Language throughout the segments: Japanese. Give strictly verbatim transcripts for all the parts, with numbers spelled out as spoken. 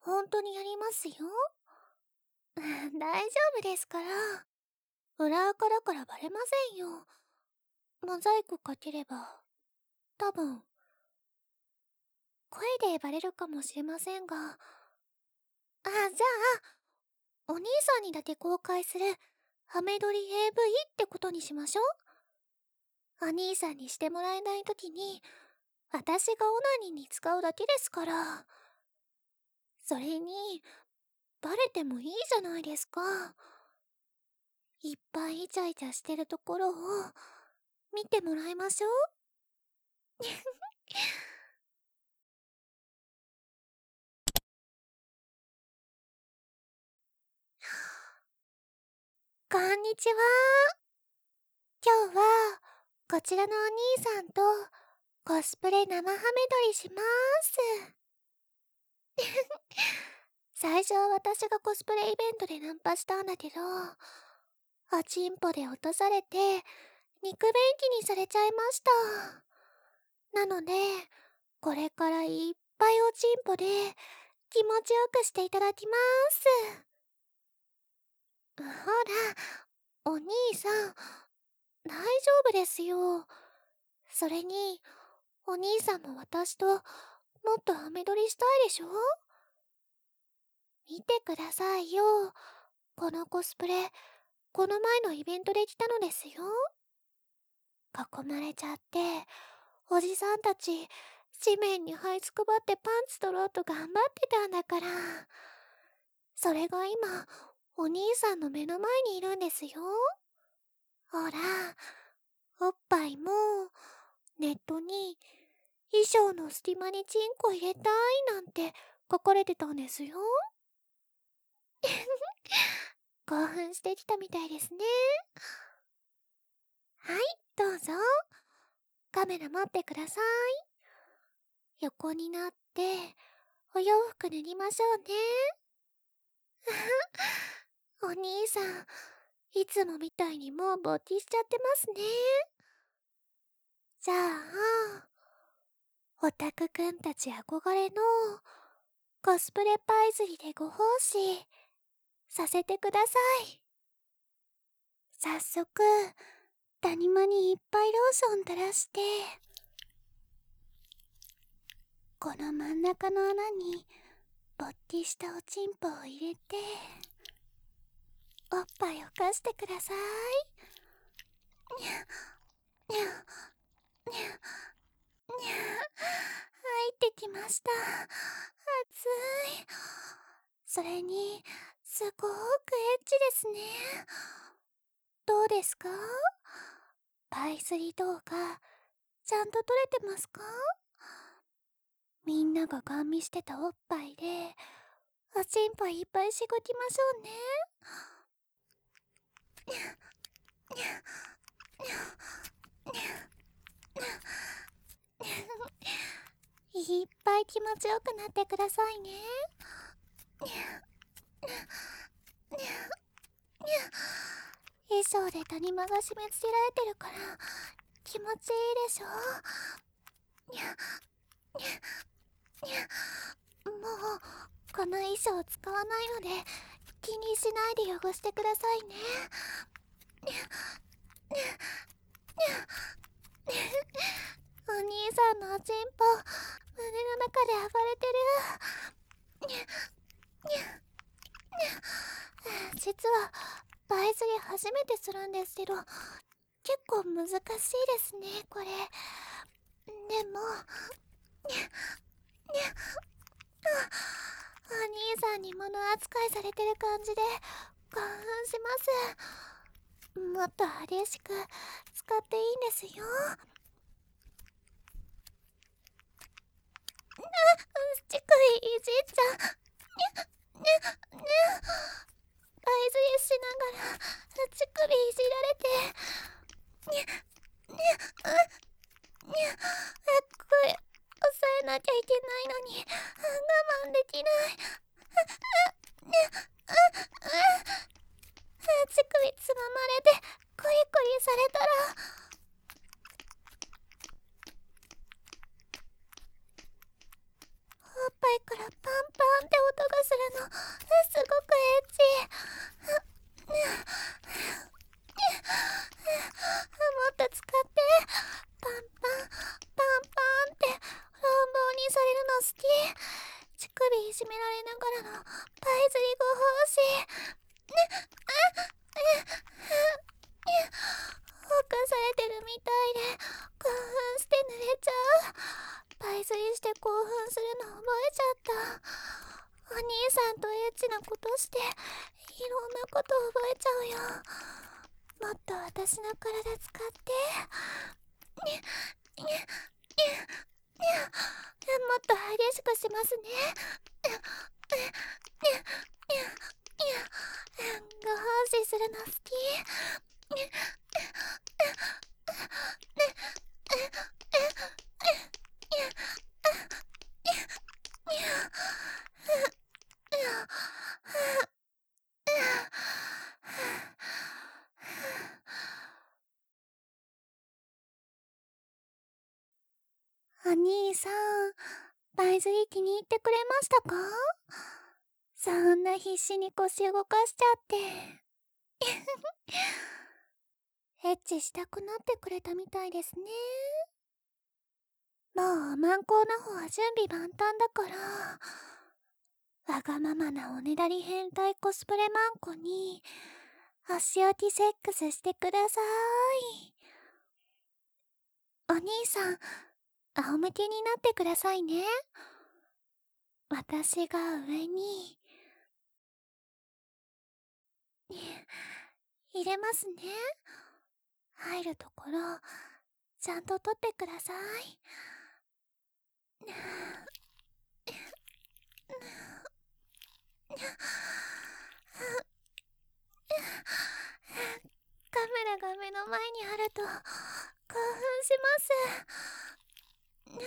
本当にやりますよ。大丈夫ですから。裏垢だからバレませんよ。モザイクかければ、多分、声でバレるかもしれませんが。あ、じゃあ、お兄さんにだけ公開するハメ撮り エーブイ ってことにしましょう。お兄さんにしてもらえないときに、私がオナニーに使うだけですから。それに、バレてもいいじゃないですか。いっぱいイチャイチャしてるところを見てもらいましょう。こんにちは。今日はこちらのお兄さんとコスプレ生ハメ撮りします。最初は私がコスプレイベントでナンパしたんだけど、おちんぽで落とされて肉便器にされちゃいました。なのでこれからいっぱいおちんぽで気持ちよくしていただきます。ほら、お兄さん、大丈夫ですよ。それに、お兄さんも私ともっとハメ撮りしたいでしょ？見てくださいよ。このコスプレ、この前のイベントで来たのですよ。囲まれちゃって、おじさんたち、地面に這いつくばってパンツ取ろうと頑張ってたんだから。それが今、お兄さんの目の前にいるんですよ。ほら、おっぱいも、ネットに、衣装の隙間にチンコ入れたいなんて書かれてたんですよ。興奮してきたみたいですね。はい、どうぞ。カメラ持ってください。横になって、お洋服脱ぎましょうね。お兄さん、いつもみたいにもう勃起しちゃってますね。じゃあ、オタクくんたち憧れのコスプレパイズリでご奉仕させてください。早速、谷間にいっぱいローション垂らして、この真ん中の穴に勃起したおちんぽを入れて、おっぱいを貸してください。にゃ、にゃ、にゃ、にゃ、入ってきました。熱い。それに、すごーくエッチですね。どうですか？パイスリ動画、ちゃんと撮れてますか？みんながガン見してたおっぱいで、おちんぽいっぱいしごきましょうね。いっぱい気持ちよくなってくださいね。衣装で谷間が締め付けられてるから気持ちいいでしょ。にゃにゃにゃ。もうこの衣装使わないので気にしないで汚してくださいね。お兄さんのおちんぽ胸の中で暴れてる。実はパイ釣り初めてするんですけど結構難しいですねこれ。でもお兄さんに物扱いされてる感じで興奮します。もっと激しく使っていいんですよ。乳首いじっちゃねねねパイ釣りしながら乳首いじられてにゃにゃにゃこれ抑えなきゃいけないのに我慢できない。乳首つままれてコリコリされたらおっぱいからパンパンって音が好き。乳首いじめられながらのパイズリご奉仕。犯されてるみたいで興奮して濡れちゃう。パイズリして興奮するの覚えちゃった。お兄さんとエッチなことしていろんなこと覚えちゃうよ。もっと私の体使ってもっと激しくしますね。ご奉仕するの好き。お兄さん、パイズリ気に入ってくれましたか？そんな必死に腰動かしちゃってエッチしたくなってくれたみたいですね。もう満行の方は準備万端だから、わがままなおねだり変態コスプレマンコに足置きセックスしてください。お兄さん、仰向けになってくださいね。私が上に入れますね。入るところちゃんと取ってください。カメラが目の前にあると興奮します。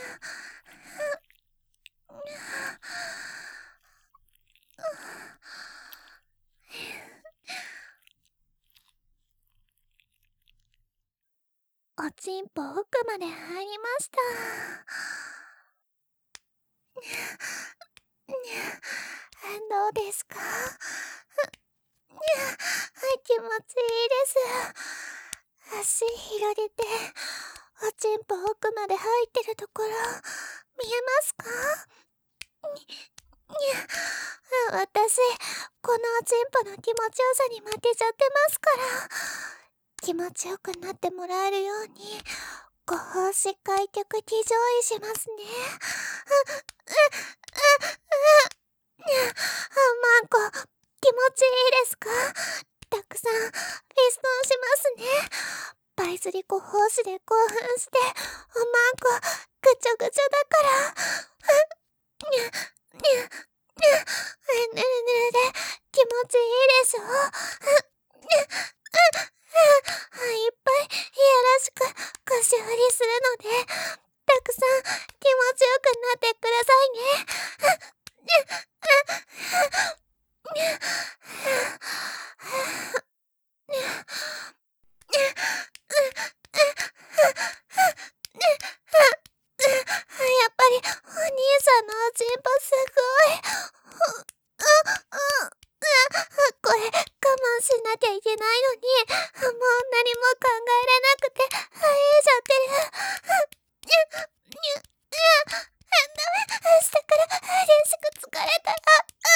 おちんぽ奥まで入りました。どうですか？気持ちいいです。足広げておちんぽ奥まで入ってるところ見えますか？私このおちんぽの気持ちよさに負けちゃってますから、気持ちよくなってもらえるようにご奉仕開脚騎乗位しますね。マンコ気持ちいいですか？たくさんフィストンしますね。パイズリご奉仕で興奮しておまんこぐちょぐちょだからぬるぬるで気持ちいいでしょ。いっぱいいやらしく腰振りするのでたくさん気持ちよくなってくださいね。やっぱりお兄さんのおちんぽすごい。これ我慢しなきゃいけないのにもう何も考えれなくてあえいじゃってる。ダメ、下から激しく疲れたら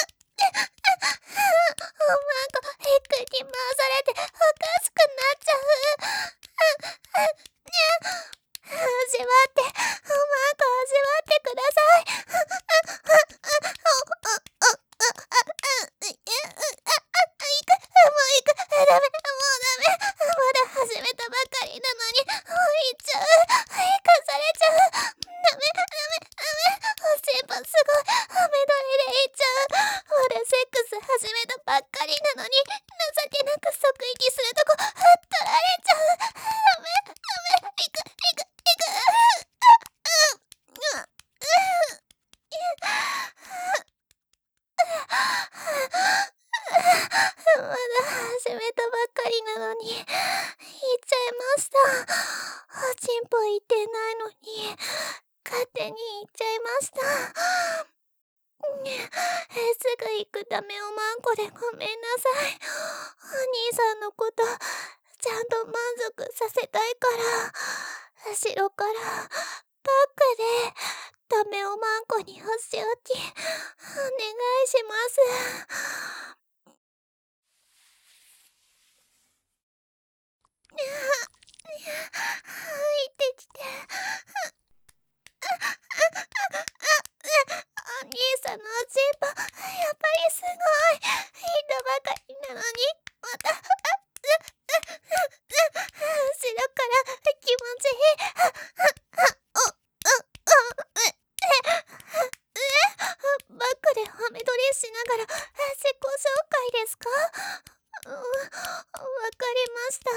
おまんこひっくり回されておかしくなっちゃう。味わっておまんこ味わってください。ダメ、もうダメ。まだ始めたばかりなのにもういっちゃう。生かされちゃう。ダメダメダメ。おちんぽすごい雨どれでいっちゃう。まだセックス始めたばっかりなのに情けなく即息するとこ取られちゃう。ダメダメ。いくいくいく。まだ始めたばっかりなのに行っちゃいました。おちんぽ行ってないのに勝手に行っちゃいました。すぐ行くためおまんこでごめんなさい。お兄さんのことちゃんと満足させたいから後ろからバックでダメおまんこにお仕置きお願いします。入ってきて。お兄さんのおちんぽやっぱりすごい。ヒートばかりなのにまた後ろから気持ちいい。バックでハメ撮りしながら自己紹介ですか？うん、わかりました。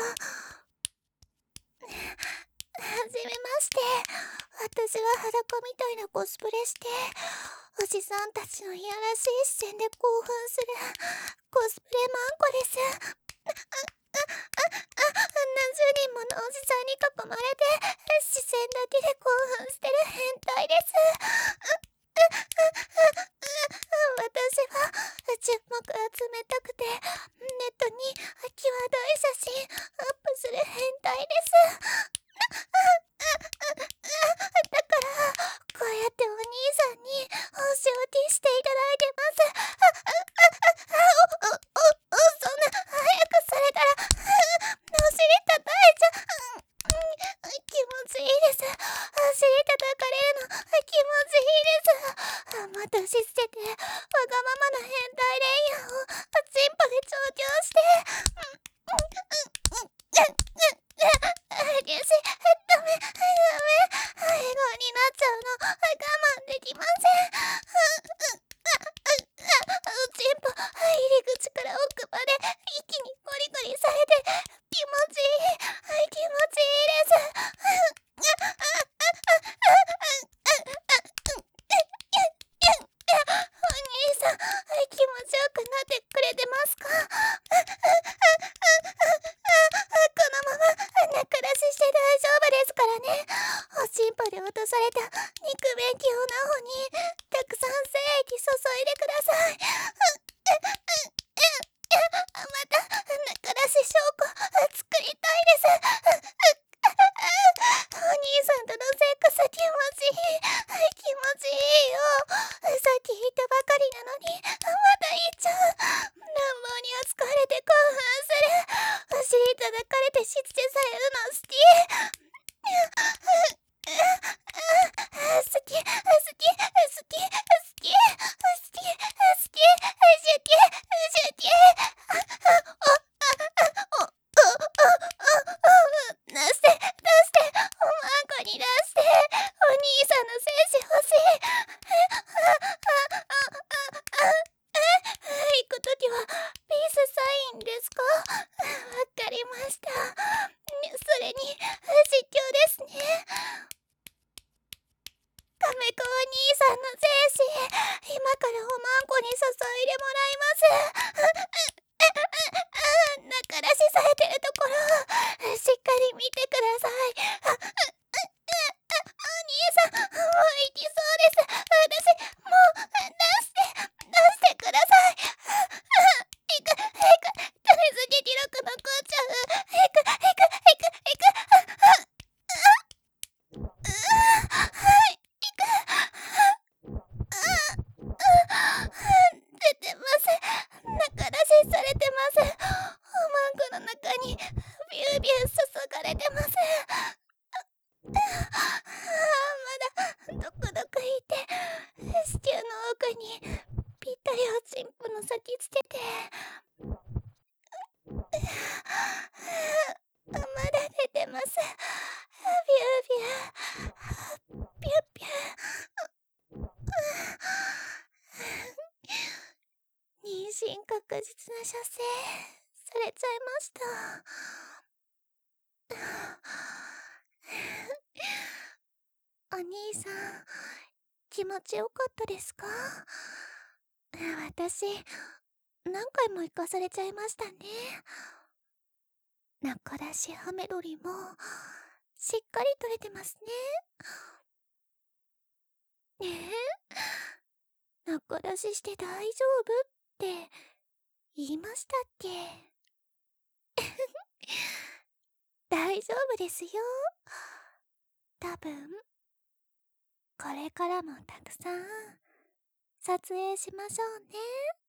はじめまして。私は裸みたいなコスプレしておじさんたちのいやらしい視線で興奮するコスプレマンコです。何十人ものおじさんに囲まれて視線だけで興奮してる変態です。私は注目集めたくてネットに際どい写真アップする変態です。だからこうやってお兄さんにお仕置きしていただいてます。お、お、お、お、そんな早くされたらお尻叩いちゃう。気持ちいいです。お尻叩かれるの気持ちいいです。またししててわがままな変態レイヤーをチンポで調教して激しい。ダメダメ笑顔になっちゃうの我慢できません。おちんぽ入り口から奥まで一気にゴリゴリされて気持ちいい。気持ちいいです。お兄さん気持ちよくなってくれてますか？このまま中出しして大丈夫ですからね。おちんぽで落とされた肉便器をなほにたくさん精液注いでください。また中出し証拠作りたいです。お兄さんとのセックス気持ちいい。気持ちいいよ。さっき言ったばかりなのにまた言っちゃう。乱暴に扱われて興奮する。お尻叩かれてしつけされるの好き。好き好き好き好き好き好き好き好き好き。出して出しておまんこに出して。お兄さんの精子欲しい。行くときはピースサインですか？わかりました。それに実況ですね。カメ子お兄さんの精子今からおまんこに注いでもらいます。中出しされてるところしっかり見てください。お兄さんもう行きそうです。私もう出して出してください。いくいく種付け記録残っちゃう。いくいくいくいく。はいいく。出てます。中出しされてます。おまんこの中にビュービュー注がれてます。まだどこどこいて子宮の奥にぴったりおちんぽの先つけてまだ出てます。ビュービューピュッピュ妊娠確実な射精されちゃいました。お兄さん気持ちよかったですか？私何回も行かされちゃいましたね。中出しハメ撮りもしっかり撮れてますね。えー、中出しして大丈夫って言いましたっけ？大丈夫ですよ。多分これからもたくさん撮影しましょうね。